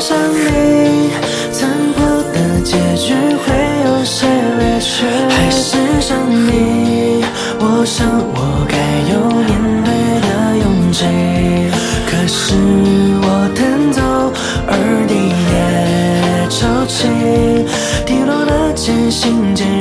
上你，残酷的结局会有些委屈。还是想你，我想我该有面对的勇气。可是我弹奏，耳底也抽泣，滴落了渐行渐